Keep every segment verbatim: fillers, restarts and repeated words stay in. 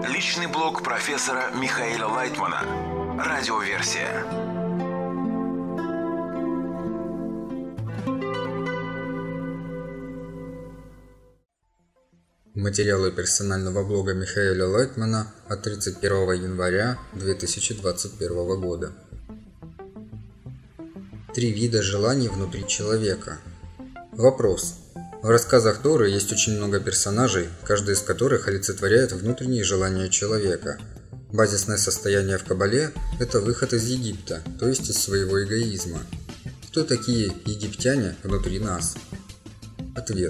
Личный блог профессора Михаила Лайтмана. Радиоверсия. Материалы персонального блога Михаила Лайтмана от тридцать первого января две тысячи двадцать первого года. Три вида желаний внутри человека. Вопрос. В рассказах Торы есть очень много персонажей, каждый из которых олицетворяет внутренние желания человека. Базисное состояние в Кабале – это выход из Египта, то есть из своего эгоизма. Кто такие египтяне внутри нас? Ответ.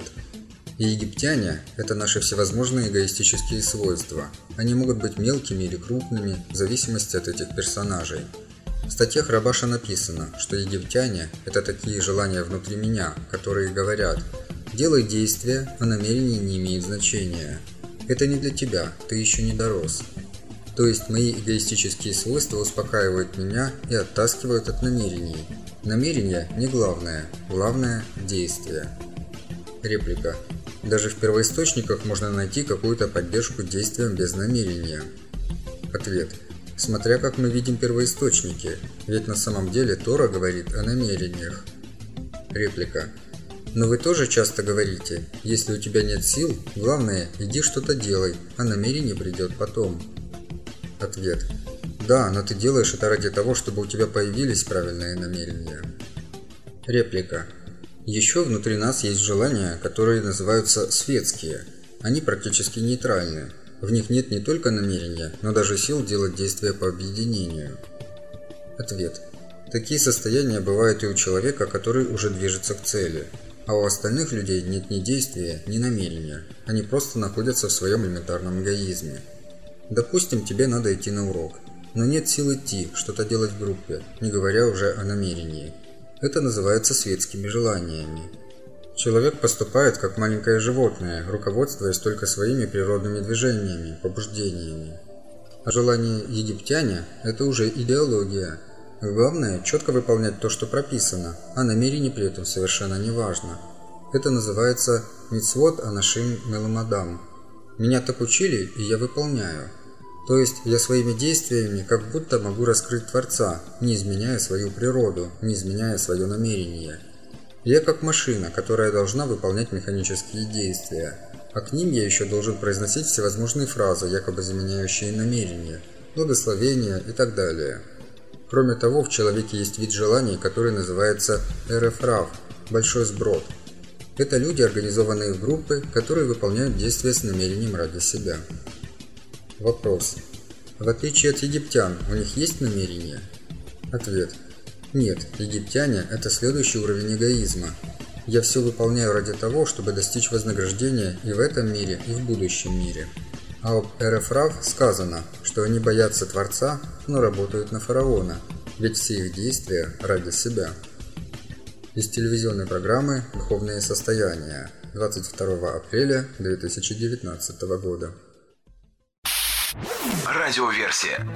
Египтяне – это наши всевозможные эгоистические свойства. Они могут быть мелкими или крупными, в зависимости от этих персонажей. В статьях Рабаша написано, что египтяне – это такие желания внутри меня, которые говорят: «Делай действия, а намерения не имеют значения. Это не для тебя, ты еще не дорос». То есть мои эгоистические свойства успокаивают меня и оттаскивают от намерений. Намерение не главное, главное – действие. Реплика. Даже в первоисточниках можно найти какую-то поддержку действиям без намерения. Ответ. Смотря как мы видим первоисточники, ведь на самом деле Тора говорит о намерениях. Реплика. Но вы тоже часто говорите: если у тебя нет сил, главное, иди что-то делай, а намерение придет потом. Ответ. Да, но ты делаешь это ради того, чтобы у тебя появились правильные намерения. Реплика. Еще внутри нас есть желания, которые называются светские. Они практически нейтральны. В них нет не только намерения, но даже сил делать действия по объединению. Ответ. Такие состояния бывают и у человека, который уже движется к цели. А у остальных людей нет ни действия, ни намерения. Они просто находятся в своем элементарном эгоизме. Допустим, тебе надо идти на урок, но нет сил идти, что-то делать в группе, не говоря уже о намерении. Это называется светскими желаниями. Человек поступает как маленькое животное, руководствуясь только своими природными движениями, побуждениями. А желание египтяне – это уже идеология. Главное – четко выполнять то, что прописано, а намерение при этом совершенно не важно. Это называется мицвот анашим меламадам. Меня так учили, и я выполняю. То есть я своими действиями как будто могу раскрыть Творца, не изменяя свою природу, не изменяя свое намерение. Я как машина, которая должна выполнять механические действия, а к ним я еще должен произносить всевозможные фразы, якобы заменяющие намерения, благословения и так далее. Кроме того, в человеке есть вид желаний, который называется эрефрав – большой сброд. Это люди, организованные в группы, которые выполняют действия с намерением ради себя. Вопрос. В отличие от египтян, у них есть намерение? Ответ. Нет, египтяне – это следующий уровень эгоизма. Я все выполняю ради того, чтобы достичь вознаграждения и в этом мире, и в будущем мире. А об эрефрав сказано, что они боятся Творца, но работают на фараона, ведь все их действия ради себя. Из телевизионной программы «Духовные состояния» двадцать второго апреля две тысячи девятнадцатого года. Радиоверсия.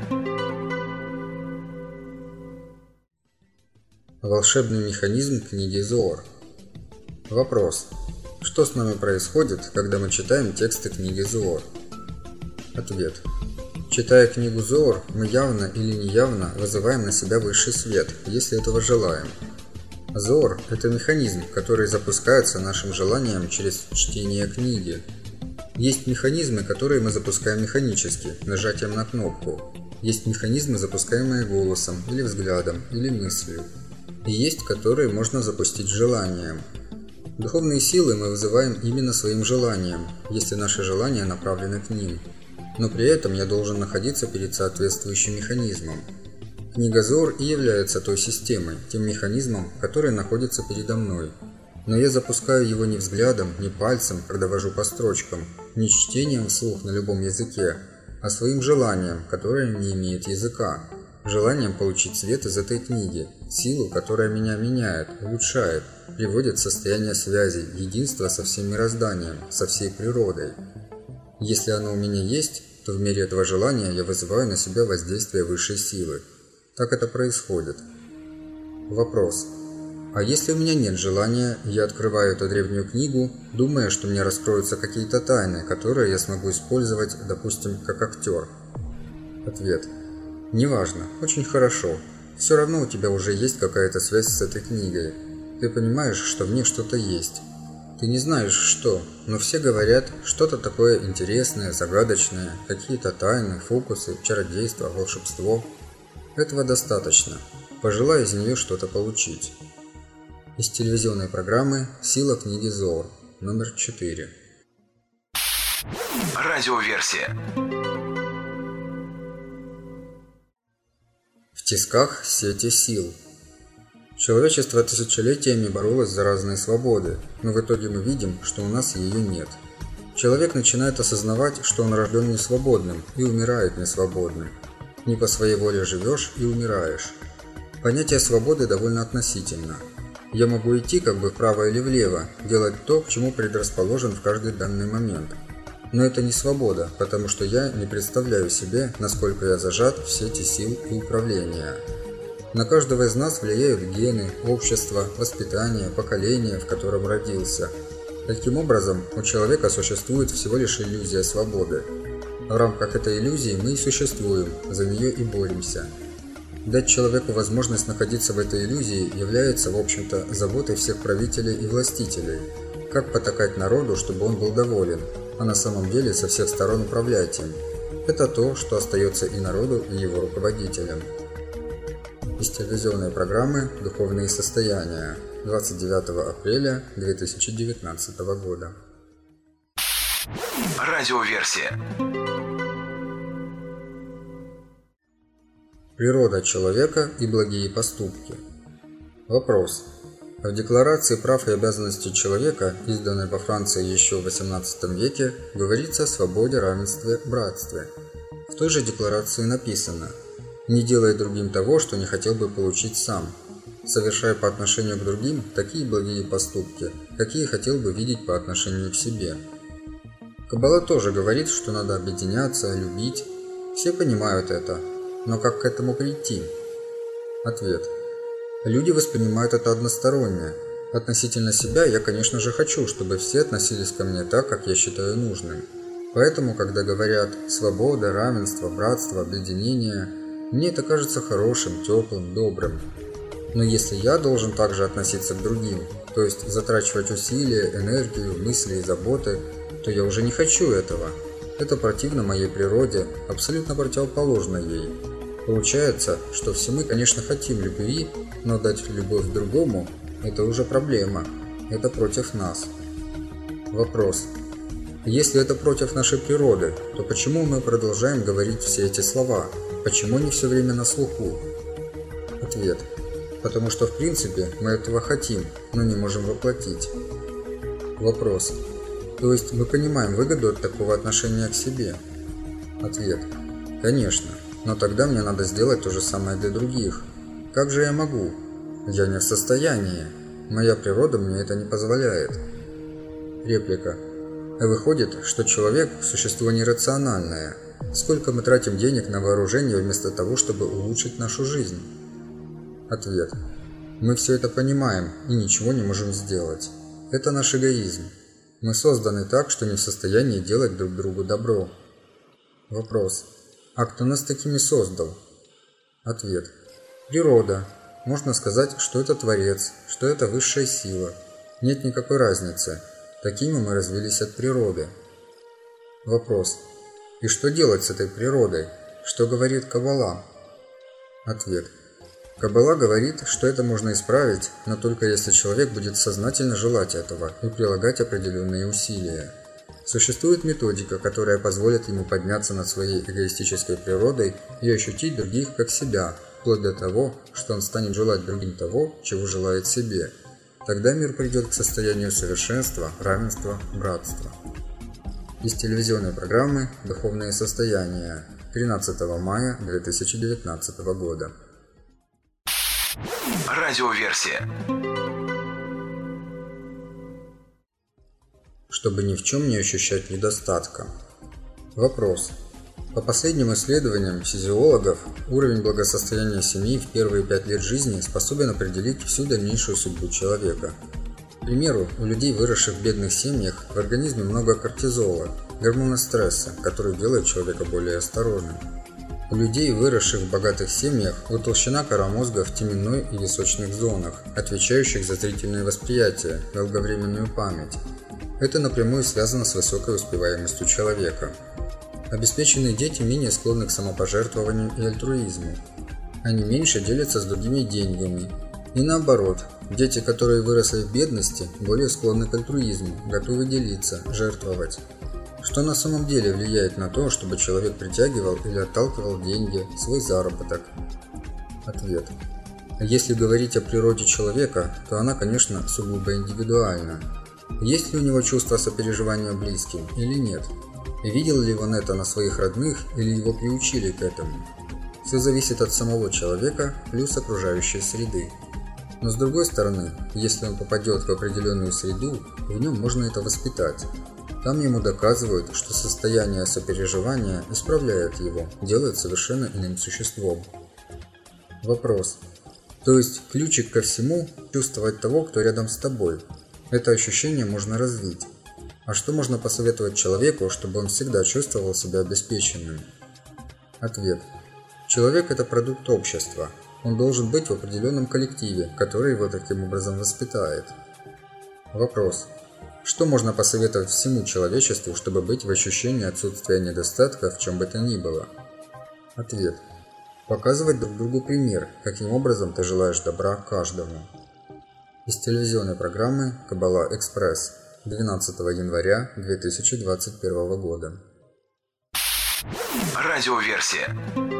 Волшебный механизм книги Зоар. Вопрос. Что с нами происходит, когда мы читаем тексты книги Зоар? Ответ. Читая книгу Зоар, мы явно или неявно вызываем на себя высший свет, если этого желаем. Зоар – это механизм, который запускается нашим желанием через чтение книги. Есть механизмы, которые мы запускаем механически, нажатием на кнопку. Есть механизмы, запускаемые голосом, или взглядом, или мыслью. И есть, которые можно запустить желанием. Духовные силы мы вызываем именно своим желанием, если наши желания направлены к ним. Но при этом я должен находиться перед соответствующим механизмом. Книга Зоар и является той системой, тем механизмом, который находится передо мной. Но я запускаю его не взглядом, не пальцем, когда вожу по строчкам, не чтением вслух на любом языке, а своим желанием, которое не имеет языка. Желанием получить свет из этой книги, силу, которая меня меняет, улучшает, приводит в состояние связи, единства со всем мирозданием, со всей природой. Если оно у меня есть, то в мире этого желания я вызываю на себя воздействие высшей силы. Так это происходит. Вопрос. А если у меня нет желания, я открываю эту древнюю книгу, думая, что мне раскроются какие-то тайны, которые я смогу использовать, допустим, как актер? Ответ. Неважно, очень хорошо. Все равно у тебя уже есть какая-то связь с этой книгой. Ты понимаешь, что в ней что-то есть. Ты не знаешь что, но все говорят что-то такое интересное, загадочное, какие-то тайны, фокусы, чародейство, волшебство. Этого достаточно. Пожелай из нее что-то получить. Из телевизионной программы «Сила книги Зоор», номер четыре. Радиоверсия. В тисках сети сил. Человечество тысячелетиями боролось за разные свободы, но в итоге мы видим, что у нас ее нет. Человек начинает осознавать, что он рожден несвободным и умирает несвободным. Не по своей воле живешь и умираешь. Понятие свободы довольно относительно. Я могу идти как бы вправо или влево, делать то, к чему предрасположен в каждый данный момент. Но это не свобода, потому что я не представляю себе, насколько я зажат в сети сил и управления. На каждого из нас влияют гены, общество, воспитание, поколение, в котором родился. Таким образом, у человека существует всего лишь иллюзия свободы. В рамках этой иллюзии мы и существуем, за нее и боремся. Дать человеку возможность находиться в этой иллюзии является, в общем-то, заботой всех правителей и властителей. Как потакать народу, чтобы он был доволен, а на самом деле со всех сторон управлять им. Это то, что остается и народу, и его руководителям. Из телевизионной программы «Духовные состояния» двадцать девятого апреля две тысячи девятнадцатого года. Радиоверсия. Природа человека и благие поступки. Вопрос. В Декларации прав и обязанностей человека, изданной во Франции еще в восемнадцатом веке, говорится о свободе, равенстве, братстве. В той же декларации написано: «Не делай другим того, что не хотел бы получить сам. Совершай по отношению к другим такие благие поступки, какие хотел бы видеть по отношению к себе». Каббала тоже говорит, что надо объединяться, любить. Все понимают это, но как к этому прийти? Ответ. Люди воспринимают это односторонне. Относительно себя я, конечно же, хочу, чтобы все относились ко мне так, как я считаю нужным. Поэтому, когда говорят «свобода», «равенство», «братство», «объединение», мне это кажется хорошим, теплым, добрым. Но если я должен также относиться к другим, то есть затрачивать усилия, энергию, мысли и заботы, то я уже не хочу этого. Это противно моей природе, абсолютно противоположно ей. Получается, что все мы, конечно, хотим любви, но дать любовь другому – это уже проблема, это против нас. Вопрос. Если это против нашей природы, то почему мы продолжаем говорить все эти слова? Почему не все время на слуху? Ответ. Потому что в принципе мы этого хотим, но не можем воплотить. Вопрос. То есть мы понимаем выгоду от такого отношения к себе? Ответ. Конечно, но тогда мне надо сделать то же самое для других. Как же я могу? Я не в состоянии. Моя природа мне это не позволяет. Реплика. Выходит, что человек – существо нерациональное. Сколько мы тратим денег на вооружение вместо того, чтобы улучшить нашу жизнь? Ответ. Мы все это понимаем и ничего не можем сделать. Это наш эгоизм. Мы созданы так, что не в состоянии делать друг другу добро. Вопрос. А кто нас такими создал? Ответ. Природа. Можно сказать, что это Творец, что это высшая сила. Нет никакой разницы. Такими мы развились от природы. Вопрос. И что делать с этой природой? Что говорит Каббала? Ответ. Каббала говорит, что это можно исправить, но только если человек будет сознательно желать этого и прилагать определенные усилия. Существует методика, которая позволит ему подняться над своей эгоистической природой и ощутить других как себя, вплоть до того, что он станет желать другим того, чего желает себе. Тогда мир придет к состоянию совершенства, равенства, братства. Из телевизионной программы «Духовные состояния» тринадцатого мая две тысячи девятнадцатого года. Радиоверсия. Чтобы ни в чем не ощущать недостатка. Вопрос. По последним исследованиям физиологов, уровень благосостояния семьи в первые пять лет жизни способен определить всю дальнейшую судьбу человека. К примеру, у людей, выросших в бедных семьях, в организме много кортизола, гормона стресса, который делает человека более осторожным. У людей, выросших в богатых семьях, утолщена кора мозга в теменной и височных зонах, отвечающих за зрительное восприятие, долговременную память. Это напрямую связано с высокой успеваемостью человека. Обеспеченные дети менее склонны к самопожертвованию и альтруизму. Они меньше делятся с другими деньгами. И наоборот, дети, которые выросли в бедности, более склонны к альтруизму, готовы делиться, жертвовать. Что на самом деле влияет на то, чтобы человек притягивал или отталкивал деньги, свой заработок? Ответ. Если говорить о природе человека, то она, конечно, сугубо индивидуальна. Есть ли у него чувство сопереживания близким или нет? Видел ли он это на своих родных или его приучили к этому? Все зависит от самого человека плюс окружающей среды. Но с другой стороны, если он попадет в определенную среду, в нем можно это воспитать. Там ему доказывают, что состояние сопереживания исправляет его, делает совершенно иным существом. Вопрос. То есть ключик ко всему – чувствовать того, кто рядом с тобой. Это ощущение можно развить. А что можно посоветовать человеку, чтобы он всегда чувствовал себя обеспеченным? Ответ. Человек – это продукт общества. Он должен быть в определенном коллективе, который его таким образом воспитает. Вопрос. Что можно посоветовать всему человечеству, чтобы быть в ощущении отсутствия недостатка в чем бы то ни было? Ответ. Показывать друг другу пример, каким образом ты желаешь добра каждому. Из телевизионной программы «Каббала Экспресс» двенадцатого января две тысячи двадцать первого года. Радиоверсия.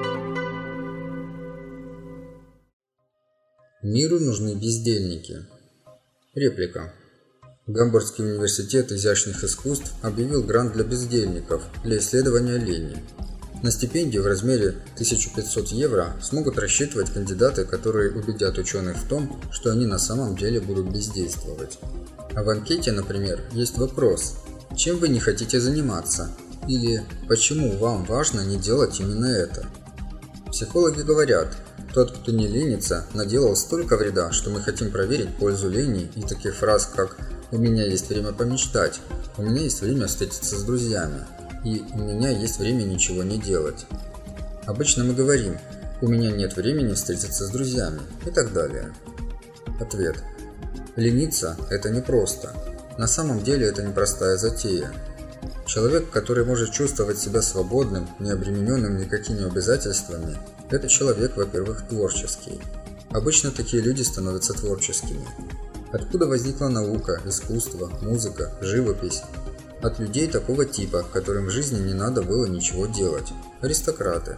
Миру нужны бездельники. Реплика. Гамбургский университет изящных искусств объявил грант для бездельников для исследования лени. На стипендию в размере тысяча пятьсот евро смогут рассчитывать кандидаты, которые убедят ученых в том, что они на самом деле будут бездействовать. А в анкете, например, есть вопрос: чем вы не хотите заниматься? Или почему вам важно не делать именно это? Психологи говорят, тот, кто не ленится, наделал столько вреда, что мы хотим проверить пользу лени и таких фраз, как «у меня есть время помечтать», «у меня есть время встретиться с друзьями» и «у меня есть время ничего не делать». Обычно мы говорим «у меня нет времени встретиться с друзьями» и так далее. Ответ. Лениться – это непросто. На самом деле это непростая затея. Человек, который может чувствовать себя свободным, не обремененным никакими обязательствами, это человек, во-первых, творческий. Обычно такие люди становятся творческими. Откуда возникла наука, искусство, музыка, живопись? От людей такого типа, которым в жизни не надо было ничего делать. Аристократы.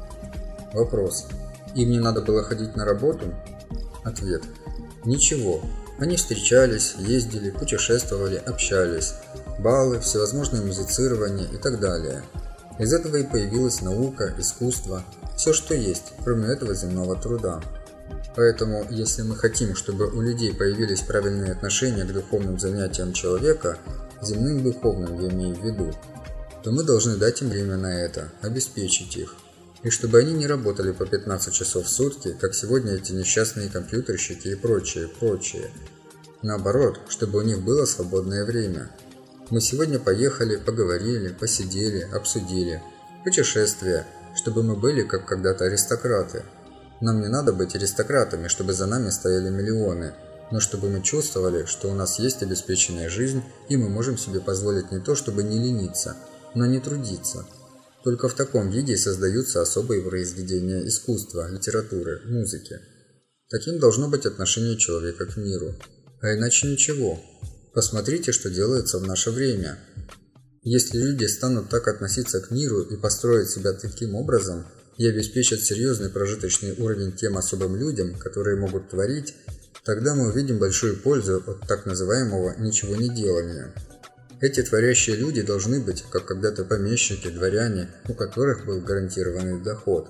Вопрос. Им не надо было ходить на работу? Ответ. Ничего. Они встречались, ездили, путешествовали, общались. Баллы, всевозможные музицирования и так далее. Из этого и появилась наука, искусство, все, что есть, кроме этого земного труда. Поэтому, если мы хотим, чтобы у людей появились правильные отношения к духовным занятиям человека, земным духовным я имею в виду, то мы должны дать им время на это, обеспечить их. И чтобы они не работали по пятнадцать часов в сутки, как сегодня эти несчастные компьютерщики и прочее, прочее. Наоборот, чтобы у них было свободное время. Мы сегодня поехали, поговорили, посидели, обсудили. Путешествия, чтобы мы были, как когда-то, аристократы. Нам не надо быть аристократами, чтобы за нами стояли миллионы, но чтобы мы чувствовали, что у нас есть обеспеченная жизнь, и мы можем себе позволить не то, чтобы не лениться, но не трудиться. Только в таком виде создаются особые произведения искусства, литературы, музыки. Таким должно быть отношение человека к миру. А иначе ничего. Посмотрите, что делается в наше время. Если люди станут так относиться к миру и построить себя таким образом, и обеспечат серьезный прожиточный уровень тем особым людям, которые могут творить, тогда мы увидим большую пользу от так называемого «ничего не делания». Эти творящие люди должны быть, как когда-то помещики, дворяне, у которых был гарантированный доход.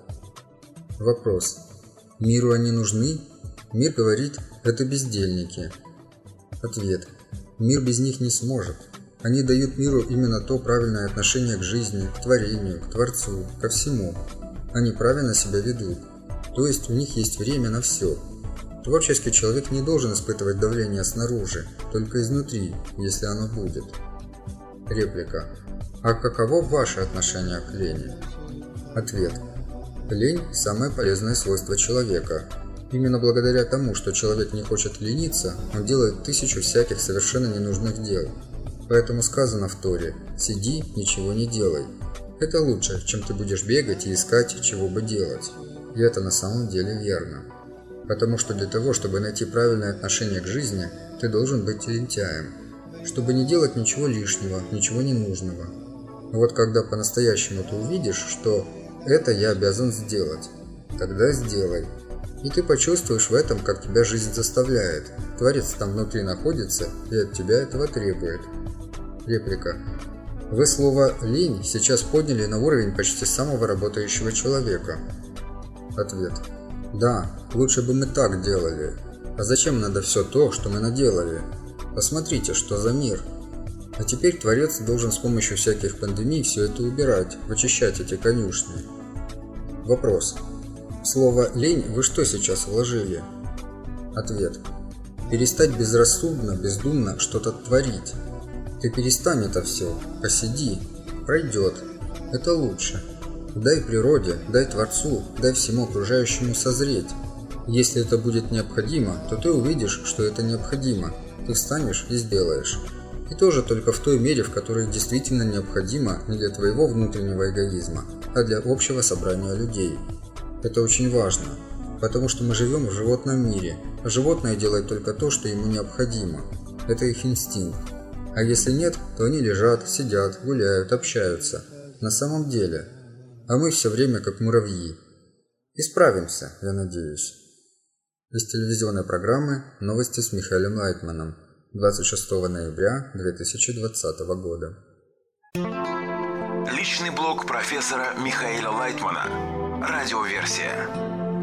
Вопрос. Миру они нужны? Мир говорит, это бездельники. Ответ. Мир без них не сможет. Они дают миру именно то правильное отношение к жизни, к творению, к Творцу, ко всему. Они правильно себя ведут. То есть у них есть время на все. Творческий человек не должен испытывать давление снаружи, только изнутри, если оно будет. Реплика. А каково ваше отношение к лени? Ответ. Лень – самое полезное свойство человека. Именно благодаря тому, что человек не хочет лениться, он делает тысячу всяких совершенно ненужных дел. Поэтому сказано в Торе: «Сиди, ничего не делай». Это лучше, чем ты будешь бегать и искать, чего бы делать. И это на самом деле верно. Потому что для того, чтобы найти правильное отношение к жизни, ты должен быть лентяем. Чтобы не делать ничего лишнего, ничего ненужного. Но вот когда по-настоящему ты увидишь, что это я обязан сделать, тогда сделай. И ты почувствуешь в этом, как тебя жизнь заставляет. Творец там внутри находится и от тебя этого требует. Реплика. Вы слово «лень» сейчас подняли на уровень почти самого работающего человека. Ответ. Да, лучше бы мы так делали. А зачем надо все то, что мы наделали? Посмотрите, что за мир. А теперь Творец должен с помощью всяких пандемий все это убирать, вычищать эти конюшни. Вопрос. В слово «лень» вы что сейчас вложили? Ответ. Перестать безрассудно, бездумно что-то творить. Ты перестань это все, посиди, пройдет. Это лучше. Дай природе, дай Творцу, дай всему окружающему созреть. Если это будет необходимо, то ты увидишь, что это необходимо. Ты встанешь и сделаешь. И тоже только в той мере, в которой действительно необходимо не для твоего внутреннего эгоизма, а для общего собрания людей. Это очень важно, потому что мы живем в животном мире, а животное делает только то, что ему необходимо. Это их инстинкт. А если нет, то они лежат, сидят, гуляют, общаются. На самом деле. А мы все время как муравьи. Исправимся, я надеюсь. Из телевизионной программы «Новости с Михаилом Лайтманом» двадцать шестого ноября две тысячи двадцатого года. Личный блог профессора Михаила Лайтмана. Радиоверсия.